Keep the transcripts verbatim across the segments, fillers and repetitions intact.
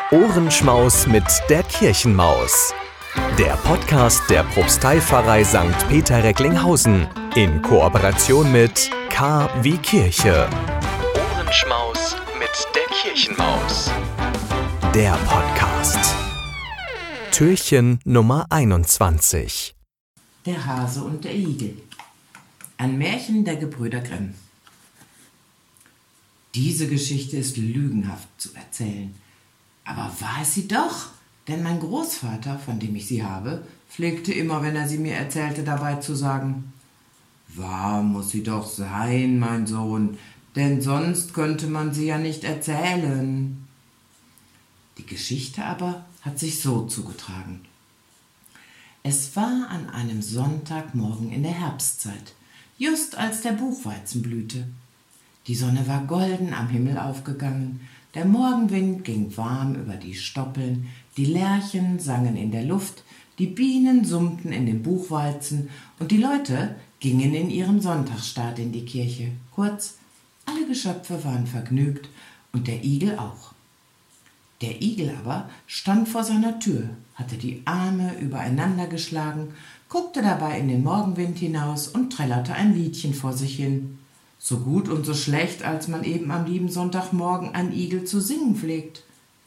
Ohrenschmaus mit der Kirchenmaus. Der Podcast der Propsteipfarrei Sankt Peter Recklinghausen in Kooperation mit K wie Kirche. Ohrenschmaus mit der Kirchenmaus. Der Podcast. Türchen Nummer einundzwanzig. Der Hase und der Igel. Ein Märchen der Gebrüder Grimm. Diese Geschichte ist lügenhaft zu erzählen. Aber war es sie doch, denn mein Großvater, von dem ich sie habe, pflegte immer, wenn er sie mir erzählte, dabei zu sagen: Wahr muss sie doch sein, mein Sohn, denn sonst könnte man sie ja nicht erzählen. Die Geschichte aber hat sich so zugetragen. Es war an einem Sonntagmorgen in der Herbstzeit, just als der Buchweizen blühte. Die Sonne war golden am Himmel aufgegangen, der Morgenwind ging warm über die Stoppeln, die Lerchen sangen in der Luft, die Bienen summten in dem Buchweizen und die Leute gingen in ihrem Sonntagsstaat in die Kirche. Kurz, alle Geschöpfe waren vergnügt und der Igel auch. Der Igel aber stand vor seiner Tür, hatte die Arme übereinander geschlagen, guckte dabei in den Morgenwind hinaus und trällerte ein Liedchen vor sich hin. So gut und so schlecht, als man eben am lieben Sonntagmorgen ein Igel zu singen pflegt.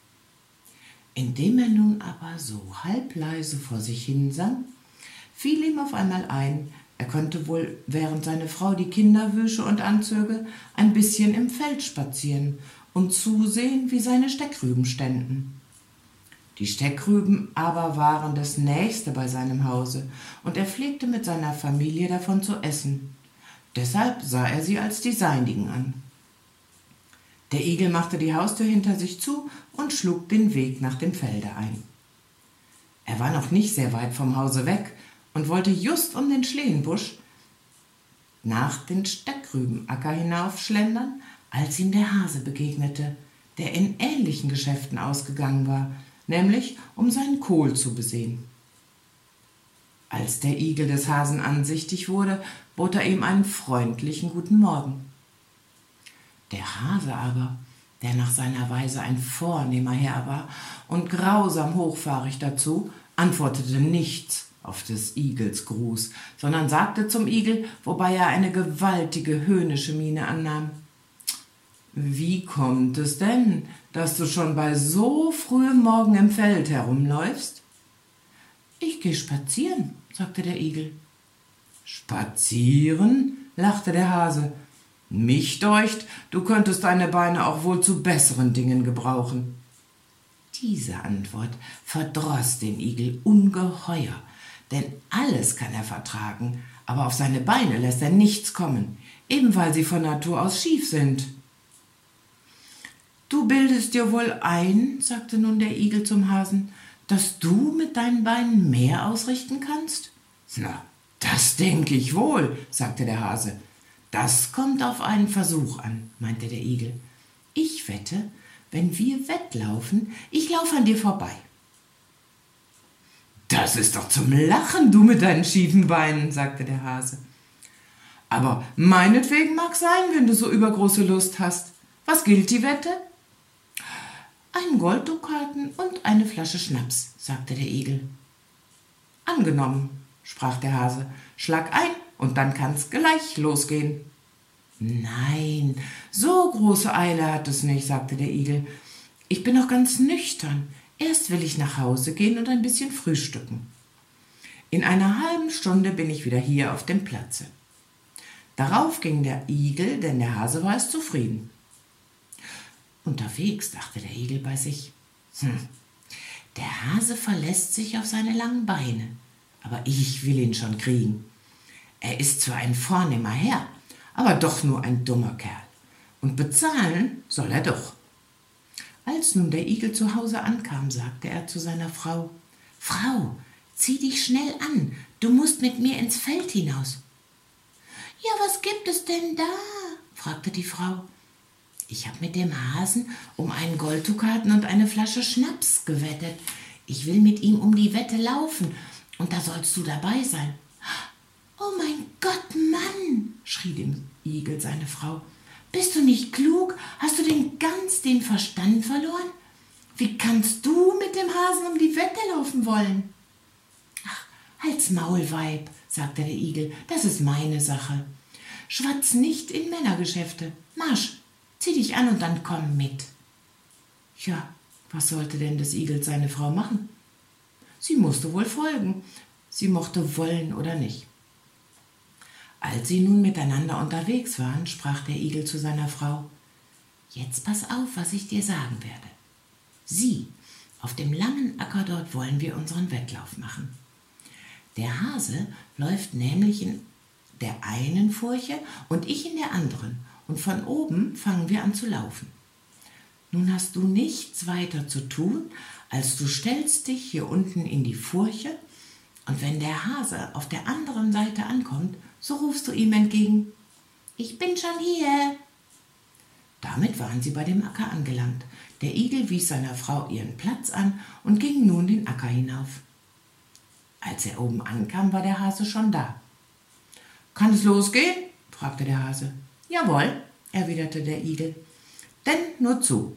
Indem er nun aber so halbleise vor sich hin sang, fiel ihm auf einmal ein, er könnte wohl, während seine Frau die Kinder wüsche und anzöge, ein bisschen im Feld spazieren und zusehen, wie seine Steckrüben ständen. Die Steckrüben aber waren das Nächste bei seinem Hause, und er pflegte mit seiner Familie davon zu essen. Deshalb sah er sie als die seinigen an. Der Igel machte die Haustür hinter sich zu und schlug den Weg nach dem Felde ein. Er war noch nicht sehr weit vom Hause weg und wollte just um den Schlehenbusch nach den Steckrübenacker hinaufschlendern, als ihm der Hase begegnete, der in ähnlichen Geschäften ausgegangen war, nämlich um seinen Kohl zu besehen. Als der Igel des Hasen ansichtig wurde, bot er ihm einen freundlichen guten Morgen. Der Hase aber, der nach seiner Weise ein vornehmer Herr war und grausam hochfahrig dazu, antwortete nichts auf des Igels Gruß, sondern sagte zum Igel, wobei er eine gewaltige höhnische Miene annahm: Wie kommt es denn, dass du schon bei so frühem Morgen im Feld herumläufst? Ich geh spazieren, sagte der Igel. Spazieren? Lachte der Hase. Mich deucht, du könntest deine Beine auch wohl zu besseren Dingen gebrauchen. Diese Antwort verdroß den Igel ungeheuer, denn alles kann er vertragen, aber auf seine Beine lässt er nichts kommen, eben weil sie von Natur aus schief sind. Du bildest dir wohl ein, sagte nun der Igel zum Hasen, dass du mit deinen Beinen mehr ausrichten kannst? Na, das denke ich wohl, sagte der Hase. Das kommt auf einen Versuch an, meinte der Igel. Ich wette, wenn wir wettlaufen, ich laufe an dir vorbei. Das ist doch zum Lachen, du mit deinen schiefen Beinen, sagte der Hase. Aber meinetwegen mag sein, wenn du so übergroße Lust hast. Was gilt die Wette? Ein Golddukaten und eine Flasche Schnaps, sagte der Igel. Angenommen, sprach der Hase, schlag ein und dann kann's gleich losgehen. Nein, so große Eile hat es nicht, sagte der Igel. Ich bin noch ganz nüchtern. Erst will ich nach Hause gehen und ein bisschen frühstücken. In einer halben Stunde bin ich wieder hier auf dem Platze. Darauf ging der Igel, denn der Hase war es zufrieden. Unterwegs dachte der Igel bei sich: Hm, der Hase verlässt sich auf seine langen Beine, aber ich will ihn schon kriegen. Er ist zwar ein vornehmer Herr, aber doch nur ein dummer Kerl. Und bezahlen soll er doch. Als nun der Igel zu Hause ankam, sagte er zu seiner Frau: Frau, zieh dich schnell an, du musst mit mir ins Feld hinaus. Ja, was gibt es denn da? Fragte die Frau. Ich habe mit dem Hasen um einen Golddukaten und eine Flasche Schnaps gewettet. Ich will mit ihm um die Wette laufen, und da sollst du dabei sein. Oh mein Gott, Mann, schrie dem Igel seine Frau. Bist du nicht klug? Hast du denn ganz den Verstand verloren? Wie kannst du mit dem Hasen um die Wette laufen wollen? Ach, halt's Maul, Weib, sagte der Igel, das ist meine Sache. Schwatz nicht in Männergeschäfte. Marsch, zieh dich an und dann komm mit. Ja, was sollte denn des Igels seine Frau machen? Sie musste wohl folgen. Sie mochte wollen oder nicht. Als sie nun miteinander unterwegs waren, sprach der Igel zu seiner Frau: Jetzt pass auf, was ich dir sagen werde. Sieh, auf dem langen Acker dort wollen wir unseren Wettlauf machen. Der Hase läuft nämlich in der einen Furche und ich in der anderen, und von oben fangen wir an zu laufen. Nun hast du nichts weiter zu tun, als du stellst dich hier unten in die Furche, und wenn der Hase auf der anderen Seite ankommt, so rufst du ihm entgegen: Ich bin schon hier. Damit waren sie bei dem Acker angelangt. Der Igel wies seiner Frau ihren Platz an und ging nun den Acker hinauf. Als er oben ankam, war der Hase schon da. »Kann es losgehen?« fragte der Hase. »Jawohl«, erwiderte der Igel, »denn nur zu.«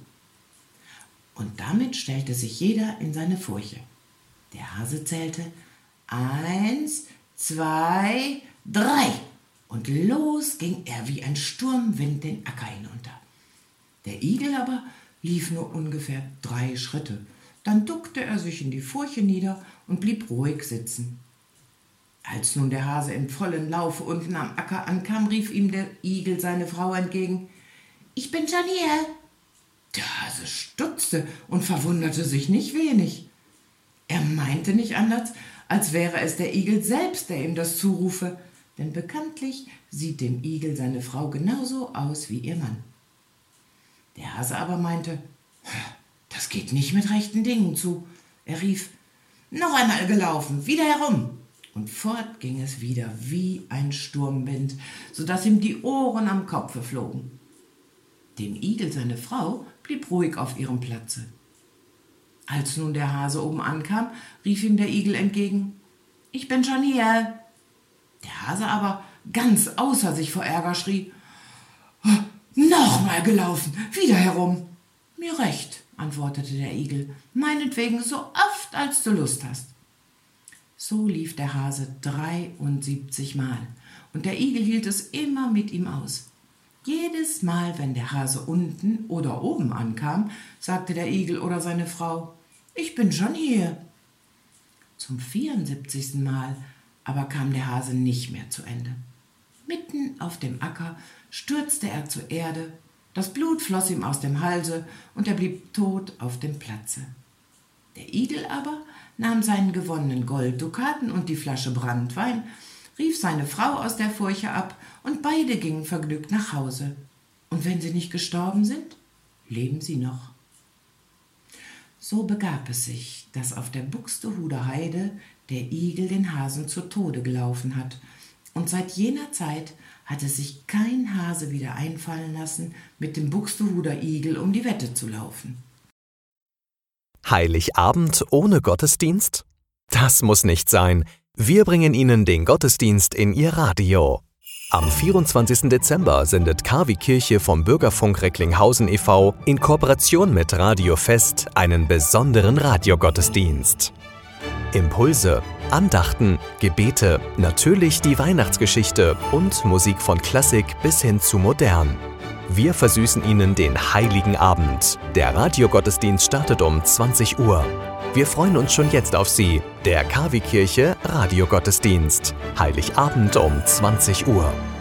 Und damit stellte sich jeder in seine Furche. Der Hase zählte: Eins, zwei, drei, und los ging er wie ein Sturmwind den Acker hinunter. Der Igel aber lief nur ungefähr drei Schritte. Dann duckte er sich in die Furche nieder und blieb ruhig sitzen. Als nun der Hase im vollen Laufe unten am Acker ankam, rief ihm der Igel seine Frau entgegen: »Ich bin schon hier.« Der Hase stutzte und verwunderte sich nicht wenig. Er meinte nicht anders, als wäre es der Igel selbst, der ihm das zurufe, denn bekanntlich sieht dem Igel seine Frau genauso aus wie ihr Mann. Der Hase aber meinte: »Das geht nicht mit rechten Dingen zu.« Er rief: »Noch einmal gelaufen, wieder herum!« Und fort ging es wieder wie ein Sturmwind, so dass ihm die Ohren am Kopfe flogen. Dem Igel seine Frau blieb ruhig auf ihrem Platze. Als nun der Hase oben ankam, rief ihm der Igel entgegen: »Ich bin schon hier.« Der Hase aber, ganz außer sich vor Ärger, schrie: »Noch mal gelaufen, wieder herum!« »Mir recht«, antwortete der Igel, »meinetwegen so oft, als du Lust hast.« So lief der Hase dreiundsiebzig Mal, und der Igel hielt es immer mit ihm aus. Jedes Mal, wenn der Hase unten oder oben ankam, sagte der Igel oder seine Frau: »Ich bin schon hier.« Zum vierundsiebzigsten Mal aber kam der Hase nicht mehr zu Ende. Mitten auf dem Acker stürzte er zur Erde, das Blut floss ihm aus dem Halse und er blieb tot auf dem Platze. Der Igel aber nahm seinen gewonnenen Golddukaten und die Flasche Branntwein, rief seine Frau aus der Furche ab und beide gingen vergnügt nach Hause. Und wenn sie nicht gestorben sind, leben sie noch. So begab es sich, dass auf der Buxtehuder Heide der Igel den Hasen zu Tode gelaufen hat, und seit jener Zeit hat es sich kein Hase wieder einfallen lassen, mit dem Buxtehuder Igel um die Wette zu laufen. Heiligabend ohne Gottesdienst? Das muss nicht sein. Wir bringen Ihnen den Gottesdienst in Ihr Radio. Am vierundzwanzigsten Dezember sendet K wie Kirche vom Bürgerfunk Recklinghausen e V in Kooperation mit Radio Fest einen besonderen Radiogottesdienst. Impulse, Andachten, Gebete, natürlich die Weihnachtsgeschichte und Musik von Klassik bis hin zu modern. Wir versüßen Ihnen den Heiligen Abend. Der Radiogottesdienst startet um zwanzig Uhr. Wir freuen uns schon jetzt auf Sie. Der K wie Kirche Radiogottesdienst. Heiligabend um zwanzig Uhr.